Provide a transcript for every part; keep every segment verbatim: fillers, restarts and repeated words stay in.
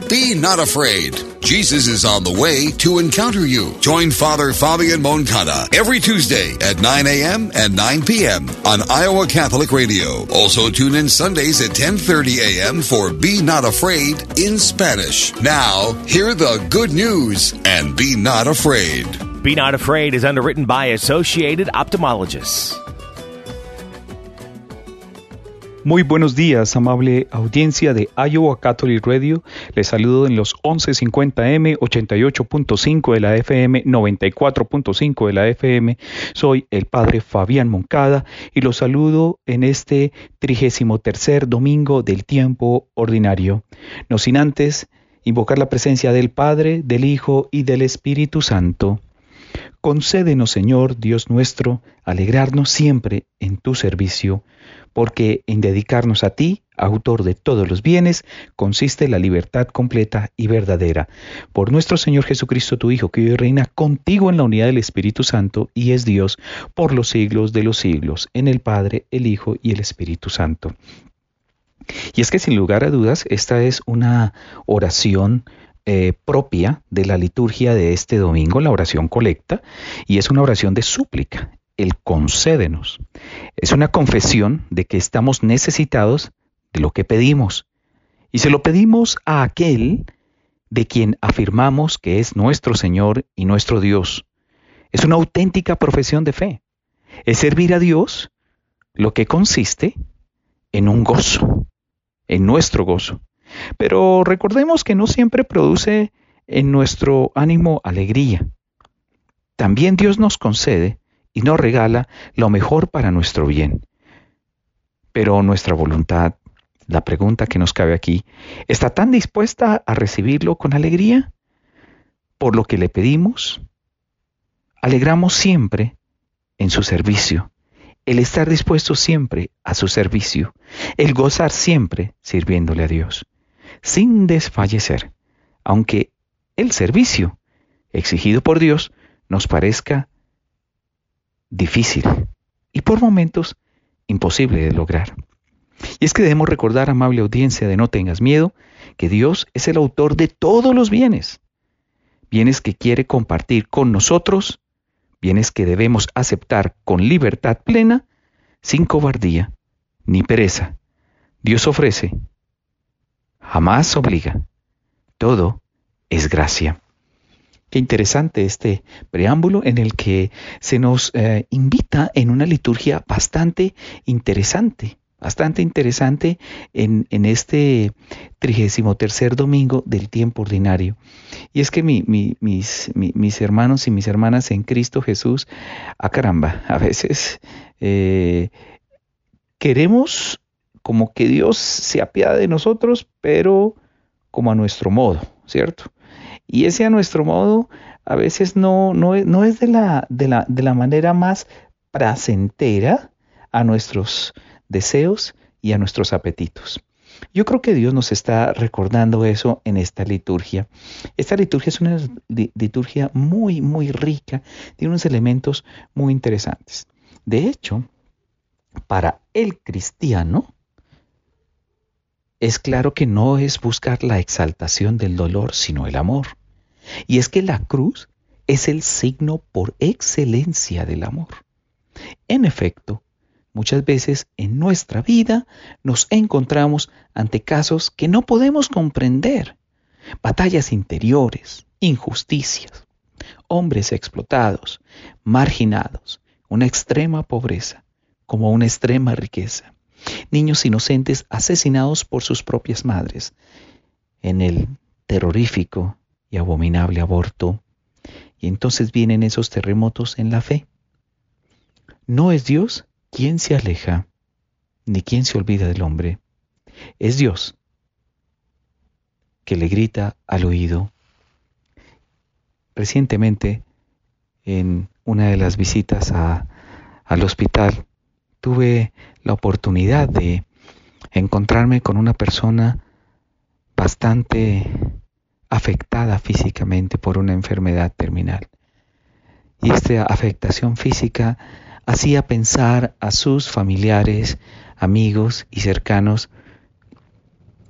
Be not afraid. Jesus is on the way to encounter you. Join Father Fabian Moncada every Tuesday at nine a.m. and nine p.m. on Iowa Catholic Radio. Also tune in Sundays at ten thirty a.m. for Be Not Afraid in Spanish. Now, hear the good news and be not afraid. Be Not Afraid is underwritten by Associated Ophthalmologists. Muy buenos días, amable audiencia de Iowa Catholic Radio. Les saludo en los once cincuenta eme, ochenta y ocho punto cinco de la F M, noventa y cuatro punto cinco de la F M. Soy el Padre Fabián Moncada y los saludo en este trigésimo tercer domingo del tiempo ordinario. No sin antes invocar la presencia del Padre, del Hijo y del Espíritu Santo. Concédenos, Señor, Dios nuestro, alegrarnos siempre en tu servicio, porque en dedicarnos a ti, autor de todos los bienes, consiste la libertad completa y verdadera. Por nuestro Señor Jesucristo, tu Hijo, que hoy reina contigo en la unidad del Espíritu Santo y es Dios por los siglos de los siglos, en el Padre, el Hijo y el Espíritu Santo. Y es que sin lugar a dudas, esta es una oración Eh, propia de la liturgia de este domingo, la oración colecta, y es una oración de súplica, el concédenos. Es una confesión de que estamos necesitados de lo que pedimos, y se lo pedimos a aquel de quien afirmamos que es nuestro Señor y nuestro Dios. Es una auténtica profesión de fe. Es servir a Dios, lo que consiste en un gozo, en nuestro gozo. Pero recordemos que no siempre produce en nuestro ánimo alegría. También Dios nos concede y nos regala lo mejor para nuestro bien. Pero nuestra voluntad, la pregunta que nos cabe aquí, ¿está tan dispuesta a recibirlo con alegría? Por lo que le pedimos, alegramos siempre en su servicio, el estar dispuesto siempre a su servicio, el gozar siempre sirviéndole a Dios, sin desfallecer, aunque el servicio exigido por Dios nos parezca difícil y por momentos imposible de lograr. Y es que debemos recordar, amable audiencia, de no tengas miedo, que Dios es el autor de todos los bienes, bienes que quiere compartir con nosotros, bienes que debemos aceptar con libertad plena, sin cobardía ni pereza. Dios ofrece, jamás obliga. Todo es gracia. Qué interesante este preámbulo en el que se nos eh, invita en una liturgia bastante interesante, bastante interesante en, en este trigésimo tercer domingo del tiempo ordinario. Y es que mi, mi, mis, mi, mis hermanos y mis hermanas en Cristo Jesús, a caramba, a veces eh, queremos como que Dios se apiade de nosotros, pero como a nuestro modo, ¿cierto? Y ese a nuestro modo a veces no, no, es, no es de la, de, la, de la manera más placentera a nuestros deseos y a nuestros apetitos. Yo creo que Dios nos está recordando eso en esta liturgia. Esta liturgia es una liturgia muy, muy rica, tiene unos elementos muy interesantes. De hecho, para el cristiano, es claro que no es buscar la exaltación del dolor, sino el amor. Y es que la cruz es el signo por excelencia del amor. En efecto, muchas veces en nuestra vida nos encontramos ante casos que no podemos comprender. Batallas interiores, injusticias, hombres explotados, marginados, una extrema pobreza como una extrema riqueza. Niños inocentes asesinados por sus propias madres en el terrorífico y abominable aborto. Y entonces vienen esos terremotos en la fe. No es Dios quien se aleja, ni quien se olvida del hombre. Es Dios que le grita al oído. Recientemente, en una de las visitas a, al hospital, tuve la oportunidad de encontrarme con una persona bastante afectada físicamente por una enfermedad terminal. Y esta afectación física hacía pensar a sus familiares, amigos y cercanos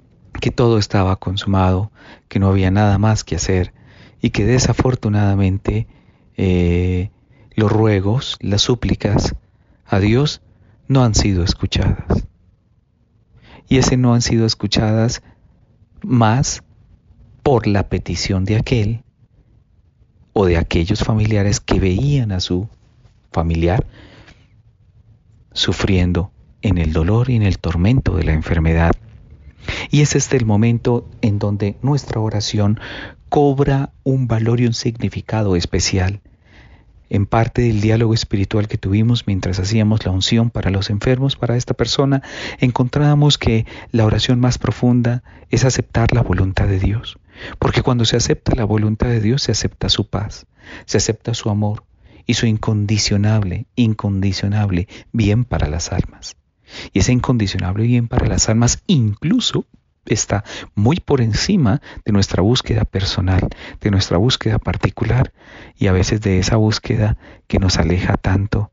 que todo estaba consumado, que no había nada más que hacer y que desafortunadamente eh, los ruegos, las súplicas a Dios no han sido escuchadas. Y ese no han sido escuchadas más por la petición de aquel o de aquellos familiares que veían a su familiar sufriendo en el dolor y en el tormento de la enfermedad. Y es este el momento en donde nuestra oración cobra un valor y un significado especial. En parte del diálogo espiritual que tuvimos mientras hacíamos la unción para los enfermos, para esta persona, encontrábamos que la oración más profunda es aceptar la voluntad de Dios. Porque cuando se acepta la voluntad de Dios, se acepta su paz, se acepta su amor y su incondicionable, incondicionable bien para las almas. Y ese incondicionable bien para las almas incluso está muy por encima de nuestra búsqueda personal, de nuestra búsqueda particular y a veces de esa búsqueda que nos aleja tanto,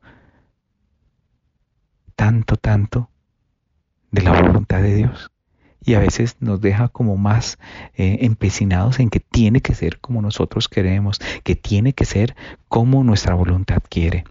tanto, tanto de la voluntad de Dios. Y a veces nos deja como más eh, empecinados en que tiene que ser como nosotros queremos, que tiene que ser como nuestra voluntad quiere.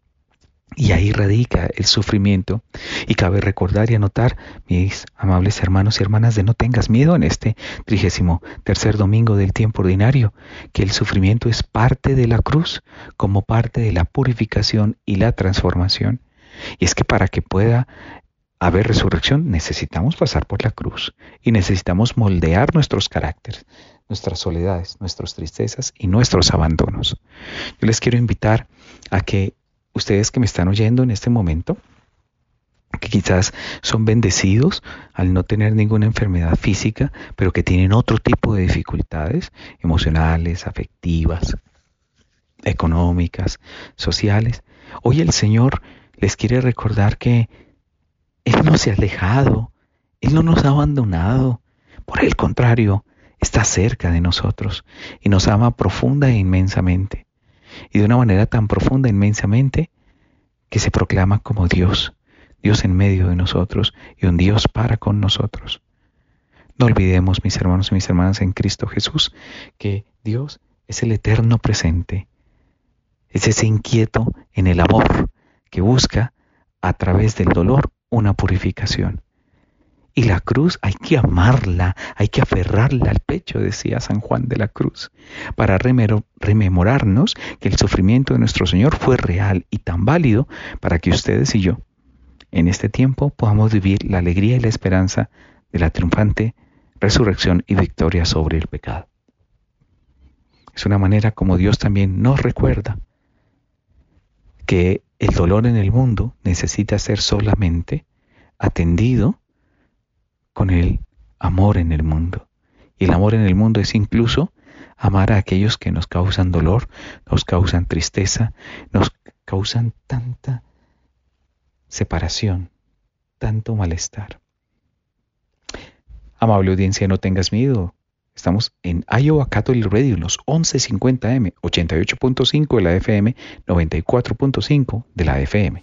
Y ahí radica el sufrimiento. Y cabe recordar y anotar, mis amables hermanos y hermanas, de no tengas miedo en este trigésimo tercer domingo del tiempo ordinario, que el sufrimiento es parte de la cruz, como parte de la purificación y la transformación. Y es que para que pueda haber resurrección necesitamos pasar por la cruz y necesitamos moldear nuestros caracteres, nuestras soledades, nuestras tristezas y nuestros abandonos. Yo les quiero invitar a que ustedes que me están oyendo en este momento, que quizás son bendecidos al no tener ninguna enfermedad física, pero que tienen otro tipo de dificultades emocionales, afectivas, económicas, sociales. Hoy el Señor les quiere recordar que Él no se ha alejado, Él no nos ha abandonado. Por el contrario, está cerca de nosotros y nos ama profunda e inmensamente. Y de una manera tan profunda e inmensamente que se proclama como Dios, Dios en medio de nosotros y un Dios para con nosotros. No olvidemos, mis hermanos y mis hermanas en Cristo Jesús, que Dios es el eterno presente, es ese inquieto en el amor que busca a través del dolor una purificación. Y la cruz hay que amarla, hay que aferrarla al pecho, decía San Juan de la Cruz, para rememorarnos que el sufrimiento de nuestro Señor fue real y tan válido para que ustedes y yo, en este tiempo, podamos vivir la alegría y la esperanza de la triunfante resurrección y victoria sobre el pecado. Es una manera como Dios también nos recuerda que el dolor en el mundo necesita ser solamente atendido con el amor en el mundo. Y el amor en el mundo es incluso amar a aquellos que nos causan dolor, nos causan tristeza, nos causan tanta separación, tanto malestar. Amable audiencia, no tengas miedo. Estamos en Iowa Catholic Radio, los once cincuenta eme, ochenta y ocho punto cinco de la F M, noventa y cuatro punto cinco de la F M.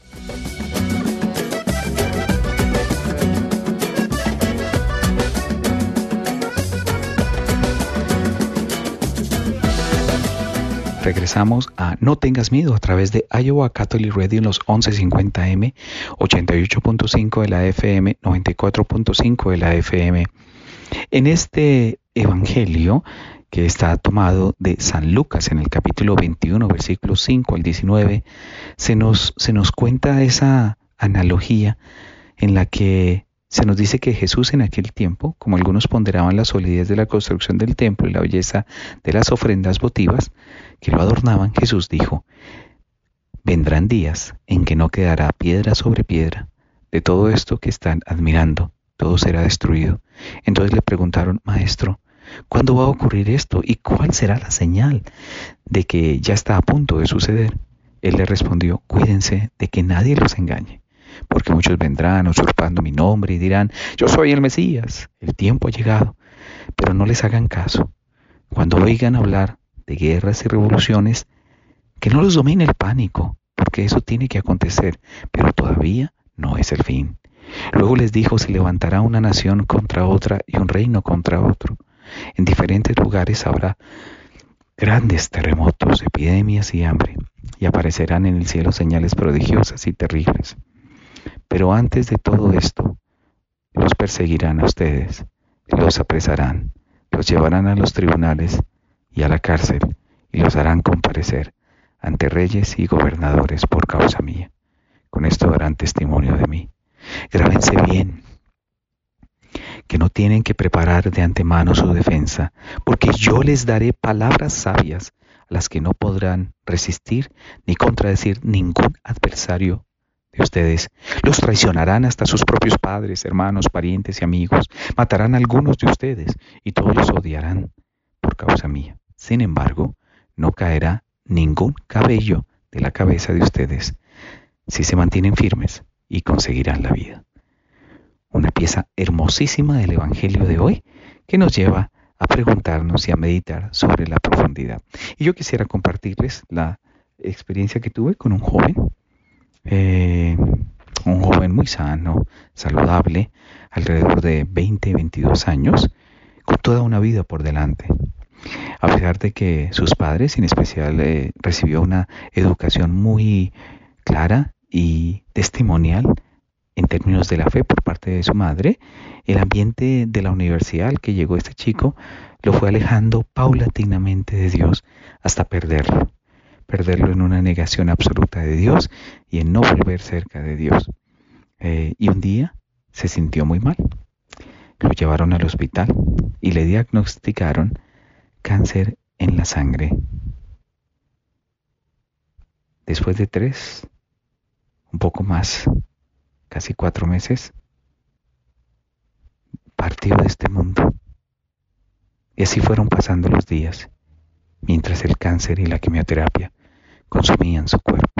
Regresamos a No tengas miedo a través de Iowa Catholic Radio en los once cincuenta eme, ochenta y ocho punto cinco de la F M, noventa y cuatro punto cinco de la F M. En este evangelio que está tomado de San Lucas en el capítulo veintiuno, versículos cinco al diecinueve, se nos, se nos cuenta esa analogía en la que se nos dice que Jesús en aquel tiempo, como algunos ponderaban la solidez de la construcción del templo y la belleza de las ofrendas votivas que lo adornaban, Jesús dijo: vendrán días en que no quedará piedra sobre piedra de todo esto que están admirando, todo será destruido. Entonces le preguntaron: Maestro, ¿cuándo va a ocurrir esto? ¿Y cuál será la señal de que ya está a punto de suceder? Él le respondió: cuídense de que nadie los engañe, porque muchos vendrán usurpando mi nombre y dirán: yo soy el Mesías, el tiempo ha llegado. Pero no les hagan caso. Cuando oigan hablar de guerras y revoluciones, que no los domine el pánico, porque eso tiene que acontecer, pero todavía no es el fin. Luego les dijo, se levantará una nación contra otra y un reino contra otro. En diferentes lugares habrá grandes terremotos, epidemias y hambre, y aparecerán en el cielo señales prodigiosas y terribles. Pero antes de todo esto, los perseguirán a ustedes, los apresarán, los llevarán a los tribunales y a la cárcel, y los harán comparecer ante reyes y gobernadores por causa mía. Con esto darán testimonio de mí. Grábense bien que no tienen que preparar de antemano su defensa, porque yo les daré palabras sabias a las que no podrán resistir ni contradecir ningún adversario de ustedes. Los traicionarán hasta sus propios padres, hermanos, parientes y amigos. Matarán a algunos de ustedes y todos los odiarán por causa mía. Sin embargo, no caerá ningún cabello de la cabeza de ustedes si se mantienen firmes y conseguirán la vida. Una pieza hermosísima del Evangelio de hoy que nos lleva a preguntarnos y a meditar sobre la profundidad. Y yo quisiera compartirles la experiencia que tuve con un joven, eh, un joven muy sano, saludable, alrededor de veinte, veintidós años, con toda una vida por delante. A pesar de que sus padres, en especial, eh, recibió una educación muy clara y testimonial en términos de la fe por parte de su madre, el ambiente de la universidad al que llegó este chico lo fue alejando paulatinamente de Dios hasta perderlo, perderlo en una negación absoluta de Dios y en no volver cerca de Dios. Eh, y un día se sintió muy mal. Lo llevaron al hospital y le diagnosticaron cáncer en la sangre. Después de tres, un poco más, casi cuatro meses, partió de este mundo. Y así fueron pasando los días, mientras el cáncer y la quimioterapia consumían su cuerpo.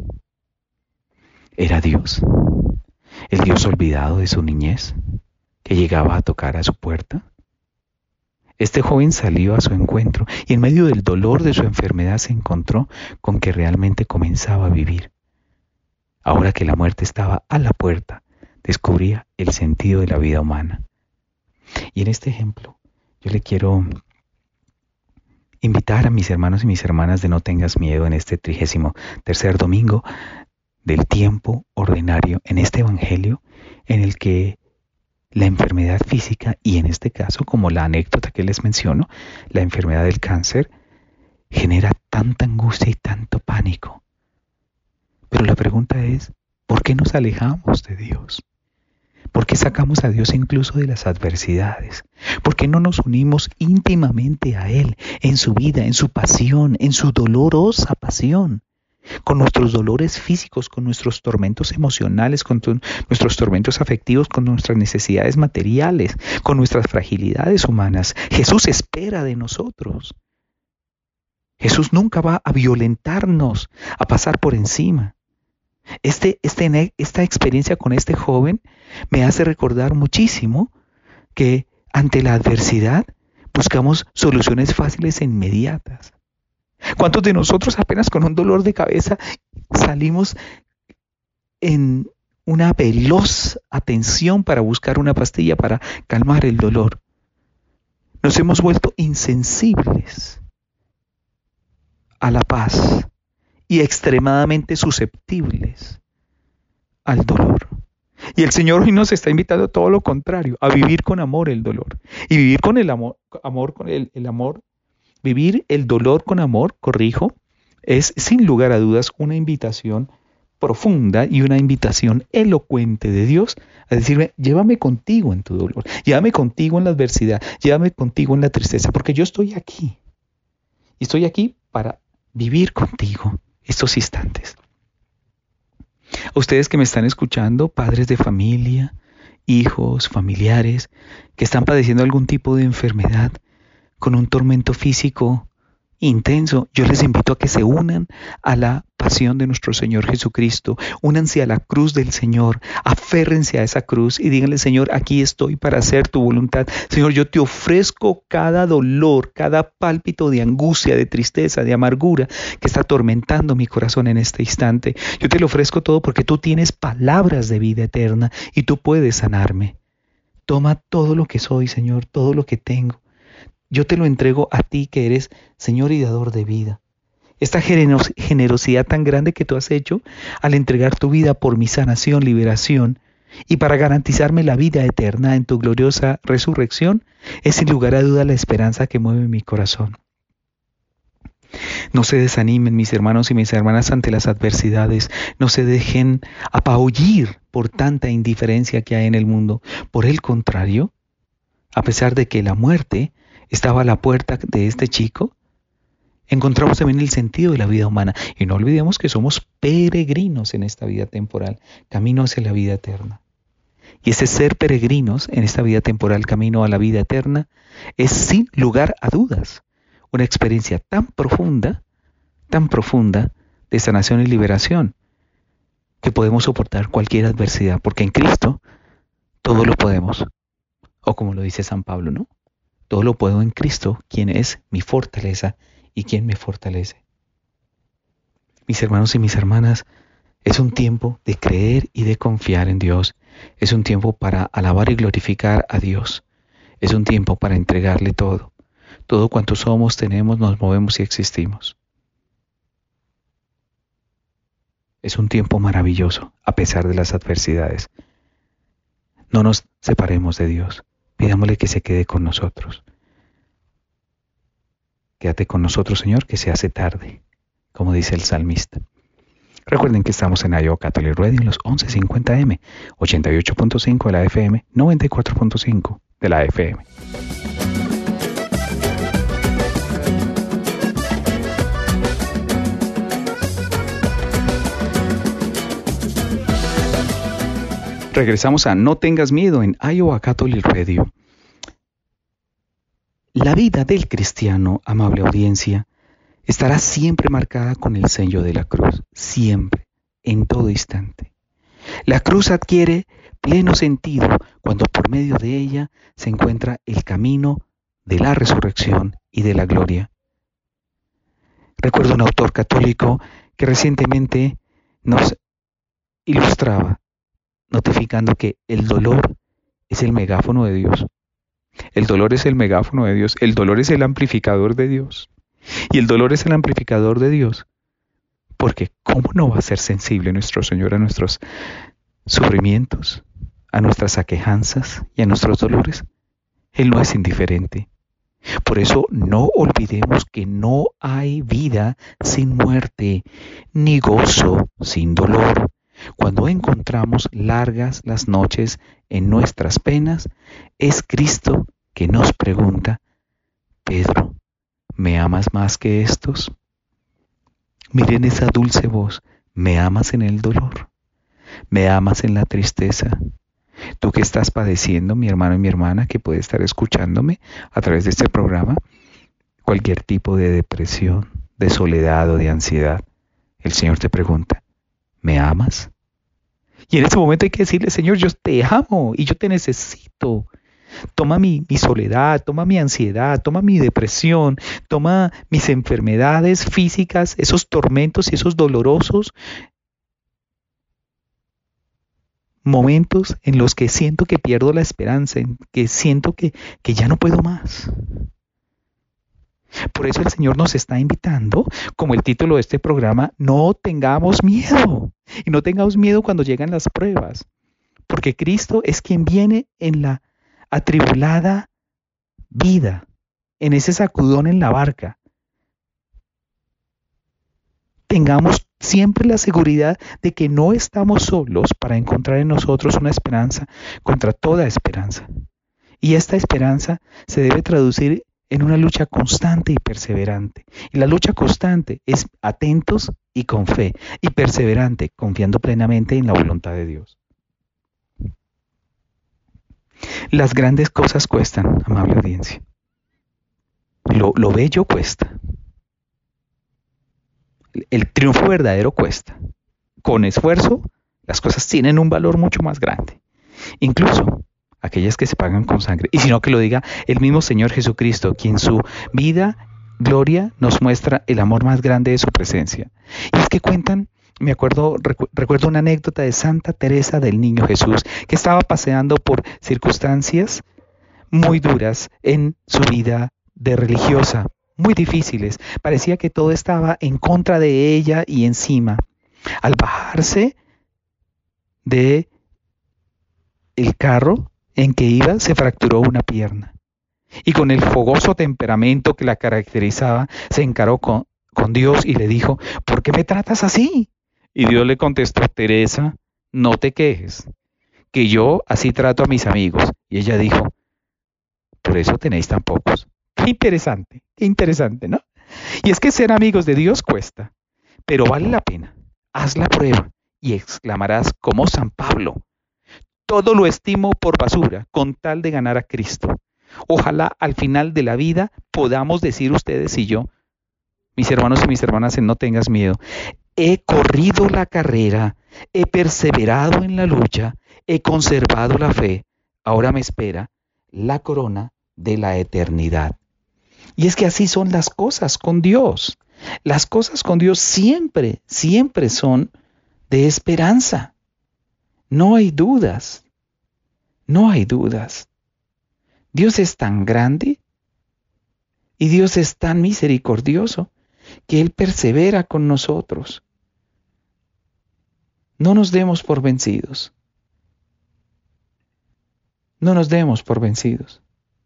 Era Dios, el Dios olvidado de su niñez, que llegaba a tocar a su puerta. Este joven salió a su encuentro y en medio del dolor de su enfermedad se encontró con que realmente comenzaba a vivir. Ahora que la muerte estaba a la puerta, descubría el sentido de la vida humana. Y en este ejemplo, yo le quiero invitar a mis hermanos y mis hermanas de No Tengas Miedo en este trigésimo tercer domingo del tiempo ordinario, en este evangelio en el que la enfermedad física, y en este caso, como la anécdota que les menciono, la enfermedad del cáncer, genera tanta angustia y tanto pánico. Pero la pregunta es, ¿por qué nos alejamos de Dios? ¿Por qué sacamos a Dios incluso de las adversidades? ¿Por qué no nos unimos íntimamente a Él, en su vida, en su pasión, en su dolorosa pasión? Con nuestros dolores físicos, con nuestros tormentos emocionales, con tu, nuestros tormentos afectivos, con nuestras necesidades materiales, con nuestras fragilidades humanas. Jesús espera de nosotros. Jesús nunca va a violentarnos, a pasar por encima. Este, este, esta experiencia con este joven me hace recordar muchísimo que ante la adversidad buscamos soluciones fáciles e inmediatas. ¿Cuántos de nosotros apenas con un dolor de cabeza salimos en una veloz atención para buscar una pastilla para calmar el dolor? Nos hemos vuelto insensibles a la paz y extremadamente susceptibles al dolor. Y el Señor hoy nos está invitando a todo lo contrario, a vivir con amor el dolor. Y vivir con el amor, amor con el, el amor, vivir el dolor con amor, corrijo, es sin lugar a dudas una invitación profunda y una invitación elocuente de Dios a decirme, llévame contigo en tu dolor, llévame contigo en la adversidad, llévame contigo en la tristeza, porque yo estoy aquí. Y estoy aquí para vivir contigo estos instantes. A ustedes que me están escuchando, padres de familia, hijos, familiares, que están padeciendo algún tipo de enfermedad, con un tormento físico intenso, yo les invito a que se unan a la pasión de nuestro Señor Jesucristo, únanse a la cruz del Señor, aférrense a esa cruz y díganle: Señor, aquí estoy para hacer tu voluntad. Señor, yo te ofrezco cada dolor, cada pálpito de angustia, de tristeza, de amargura que está atormentando mi corazón en este instante. Yo te lo ofrezco todo porque tú tienes palabras de vida eterna y tú puedes sanarme. Toma todo lo que soy, Señor, todo lo que tengo. Yo te lo entrego a ti, que eres Señor y dador de vida. Esta generos- generosidad tan grande que tú has hecho al entregar tu vida por mi sanación, liberación y para garantizarme la vida eterna en tu gloriosa resurrección, es sin lugar a duda la esperanza que mueve mi corazón. No se desanimen, mis hermanos y mis hermanas, ante las adversidades. No se dejen apabullir por tanta indiferencia que hay en el mundo. Por el contrario, a pesar de que la muerte estaba a la puerta de este chico, encontramos también el sentido de la vida humana. Y no olvidemos que somos peregrinos en esta vida temporal, camino hacia la vida eterna. Y ese ser peregrinos en esta vida temporal, camino a la vida eterna, es sin lugar a dudas una experiencia tan profunda, tan profunda de sanación y liberación, que podemos soportar cualquier adversidad, porque en Cristo todo lo podemos. O como lo dice San Pablo, ¿no? Todo lo puedo en Cristo, quien es mi fortaleza y quien me fortalece. Mis hermanos y mis hermanas, es un tiempo de creer y de confiar en Dios. Es un tiempo para alabar y glorificar a Dios. Es un tiempo para entregarle todo. Todo cuanto somos, tenemos, nos movemos y existimos. Es un tiempo maravilloso, a pesar de las adversidades. No nos separemos de Dios. Pidámosle que se quede con nosotros. Quédate con nosotros, Señor, que se hace tarde, como dice el salmista. Recuerden que estamos en Iowa Catholic Radio en los once cincuenta eme, ochenta y ocho punto cinco de la F M, noventa y cuatro punto cinco de la F M. Regresamos a No Tengas Miedo en Iowa Catholic Radio. La vida del cristiano, amable audiencia, estará siempre marcada con el sello de la cruz, siempre, en todo instante. La cruz adquiere pleno sentido cuando por medio de ella se encuentra el camino de la resurrección y de la gloria. Recuerdo un autor católico que recientemente nos ilustraba, notificando que el dolor es el megáfono de Dios. El dolor es el megáfono de Dios. El dolor es el amplificador de Dios. Y el dolor es el amplificador de Dios. Porque ¿cómo no va a ser sensible nuestro Señor a nuestros sufrimientos, a nuestras aquejanzas y a nuestros dolores? Él no es indiferente. Por eso no olvidemos que no hay vida sin muerte, ni gozo sin dolor. Cuando encontramos largas las noches en nuestras penas, es Cristo que nos pregunta: Pedro, ¿me amas más que estos? Miren esa dulce voz: ¿me amas en el dolor? ¿Me amas en la tristeza? Tú que estás padeciendo, mi hermano y mi hermana, que puede estar escuchándome a través de este programa, cualquier tipo de depresión, de soledad o de ansiedad, el Señor te pregunta: ¿me amas? Y en ese momento hay que decirle: Señor, yo te amo y yo te necesito. Toma mi, mi soledad, toma mi ansiedad, toma mi depresión, toma mis enfermedades físicas, esos tormentos y esos dolorosos momentos en los que siento que pierdo la esperanza, en que siento que, que ya no puedo más. Por eso el Señor nos está invitando, como el título de este programa: no tengamos miedo. Y no tengamos miedo cuando llegan las pruebas, porque Cristo es quien viene en la atribulada vida, en ese sacudón en la barca. Tengamos siempre la seguridad de que no estamos solos para encontrar en nosotros una esperanza contra toda esperanza. Y esta esperanza se debe traducir en una lucha constante y perseverante. Y la lucha constante es atentos y con fe, y perseverante, confiando plenamente en la voluntad de Dios. Las grandes cosas cuestan, amable audiencia. Lo, lo bello cuesta. el triunfo verdadero cuesta. Con esfuerzo, las cosas tienen un valor mucho más grande. Incluso aquellas que se pagan con sangre. Y si no, que lo diga el mismo Señor Jesucristo, quien su vida, gloria, nos muestra el amor más grande de su presencia. Y es que cuentan, me acuerdo, recu- recuerdo una anécdota de Santa Teresa del Niño Jesús, que estaba paseando por circunstancias muy duras en su vida de religiosa, muy difíciles. Parecía que todo estaba en contra de ella y encima. Al bajarse de el carro en que iba, se fracturó una pierna. Y con el fogoso temperamento que la caracterizaba, se encaró con, con Dios y le dijo: ¿por qué me tratas así? Y Dios le contestó: Teresa, no te quejes, que yo así trato a mis amigos. Y ella dijo: por eso tenéis tan pocos. Qué interesante, qué interesante, ¿no? Y es que ser amigos de Dios cuesta, pero vale la pena. Haz la prueba y exclamarás como San Pablo: todo lo estimo por basura con tal de ganar a Cristo. Ojalá al final de la vida podamos decir ustedes y yo, mis hermanos y mis hermanas, en No tengas miedo: he corrido la carrera, he perseverado en la lucha, he conservado la fe, ahora me espera la corona de la eternidad. Y es que así son las cosas con Dios. Las cosas con Dios siempre, siempre son de esperanza. No hay dudas. No hay dudas. Dios es tan grande y Dios es tan misericordioso que Él persevera con nosotros. No nos demos por vencidos. No nos demos por vencidos.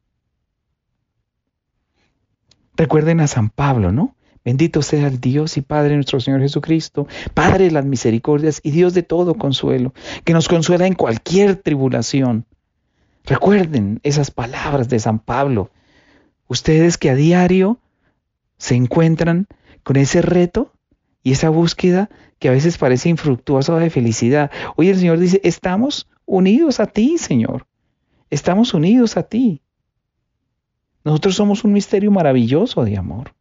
Recuerden a San Pablo, ¿no? Bendito sea el Dios y Padre de nuestro Señor Jesucristo, Padre de las misericordias y Dios de todo consuelo, que nos consuela en cualquier tribulación. Recuerden esas palabras de San Pablo. Ustedes que a diario se encuentran con ese reto y esa búsqueda que a veces parece infructuosa de felicidad. Hoy el Señor dice: estamos unidos a ti, Señor. Estamos unidos a ti. Nosotros somos un misterio maravilloso de amor.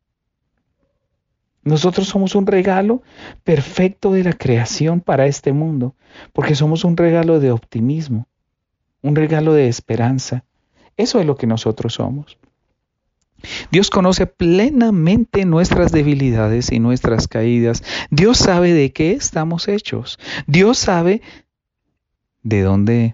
Nosotros somos un regalo perfecto de la creación para este mundo, porque somos un regalo de optimismo, un regalo de esperanza. Eso es lo que nosotros somos. Dios conoce plenamente nuestras debilidades y nuestras caídas. Dios sabe de qué estamos hechos. Dios sabe de dónde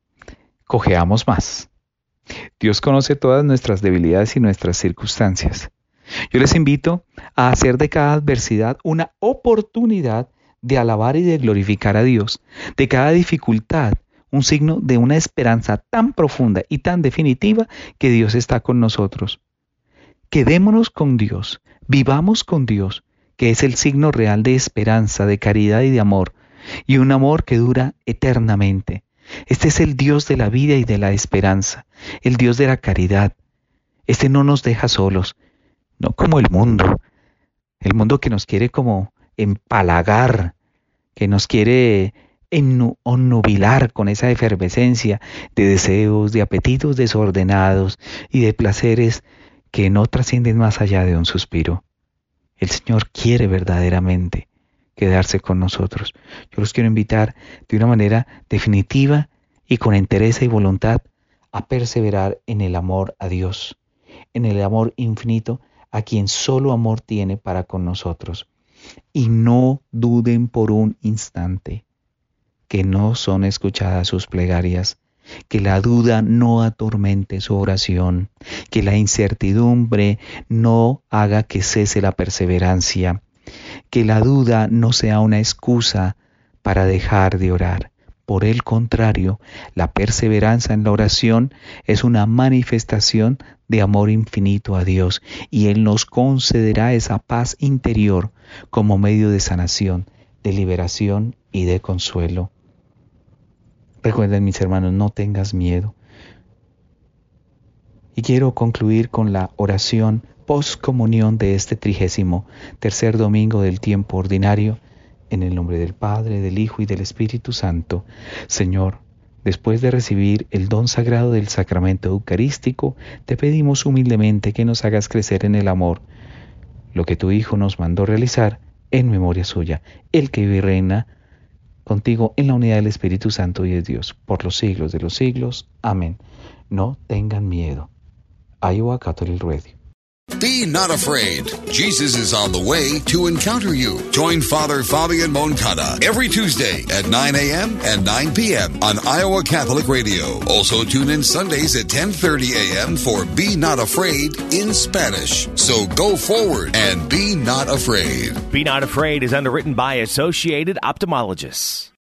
cojeamos más. Dios conoce todas nuestras debilidades y nuestras circunstancias. Yo les invito a hacer de cada adversidad una oportunidad de alabar y de glorificar a Dios. De cada dificultad, un signo de una esperanza tan profunda y tan definitiva que Dios está con nosotros. Quedémonos con Dios, vivamos con Dios, que es el signo real de esperanza, de caridad y de amor, y un amor que dura eternamente. Este es el Dios de la vida y de la esperanza, el Dios de la caridad. Este no nos deja solos, no como el mundo, el mundo que nos quiere como empalagar, que nos quiere ennubilar con esa efervescencia de deseos, de apetitos desordenados y de placeres que no trascienden más allá de un suspiro. El Señor quiere verdaderamente quedarse con nosotros. Yo los quiero invitar de una manera definitiva y con entereza y voluntad a perseverar en el amor a Dios, en el amor infinito a quien solo amor tiene para con nosotros. Y no duden por un instante que no son escuchadas sus plegarias, que la duda no atormente su oración, que la incertidumbre no haga que cese la perseverancia, que la duda no sea una excusa para dejar de orar. Por el contrario, la perseverancia en la oración es una manifestación de amor infinito a Dios y Él nos concederá esa paz interior como medio de sanación, de liberación y de consuelo. Recuerden, mis hermanos, no tengas miedo. Y quiero concluir con la oración postcomunión de este trigésimo tercer domingo del tiempo ordinario, en el nombre del Padre, del Hijo y del Espíritu Santo. Señor, después de recibir el don sagrado del sacramento eucarístico, te pedimos humildemente que nos hagas crecer en el amor. lo que tu Hijo nos mandó realizar en memoria suya, el que vive y reina contigo en la unidad del Espíritu Santo y es Dios, por los siglos de los siglos. Amén. No tengan miedo. Iowa Catholic Radio. Be not afraid. Jesus is on the way to encounter you. Join Father Fabian Moncada every Tuesday at nine a.m. and nine p.m. on Iowa Catholic Radio. Also tune in Sundays at ten thirty a.m. for Be Not Afraid in Spanish. So go forward and be not afraid. Be Not Afraid is underwritten by Associated Ophthalmologists.